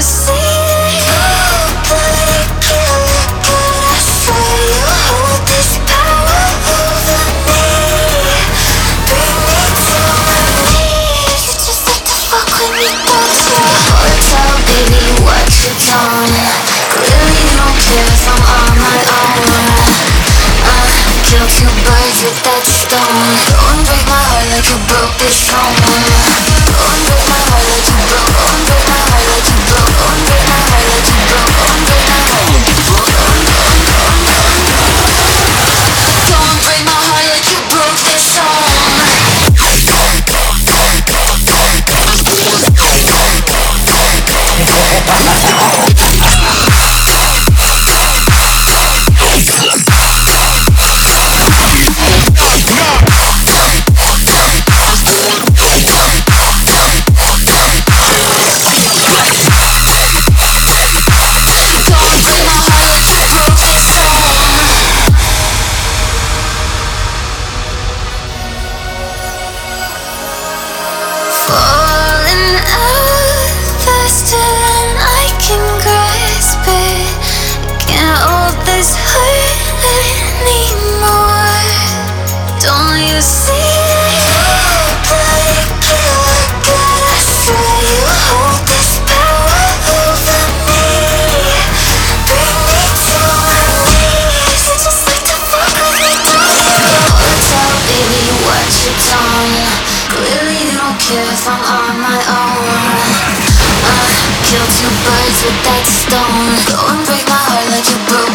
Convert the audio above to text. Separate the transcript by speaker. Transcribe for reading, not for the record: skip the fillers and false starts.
Speaker 1: say that you like it, but I swear you hold this power over me. Bring me to my knees. You just like to fuck with me, don't you? Hotel, baby, what you done? Clearly you don't care if I'm on my own. Kill two birds with that stone. Don't break my heart like you broke this stone. Don't break my heart like you broke. Don't break my heart like you broke. Don't break my heart like you broke. Don't break my heart like you broke. Don't break my heart like you broke this stone. Falling out faster than I can grasp it. Can't hold this hurt anymore. Don't you see that you like it, but I swear you hold this power over me. Bring me to my knees. You just like to fuck with me, don't you? Hotel, baby, what you done? Clearly you don't care if I'm on my own. Kill two birds with that stone. Go and break my heart like you broke